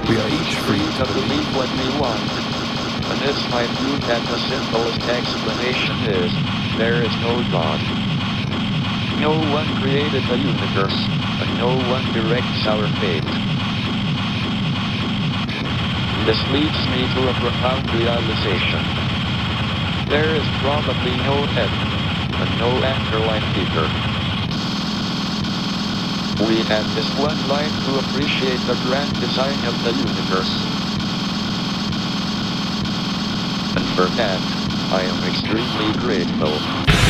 We are each free to believe what we want. And it's my view that the simplest explanation is, there is no God. No one created the universe, and no one directs our fate. This leads me to a profound realization. There is probably no heaven, and no afterlife either. We have this one life to appreciate the grand design of the universe. And for that, I am extremely grateful.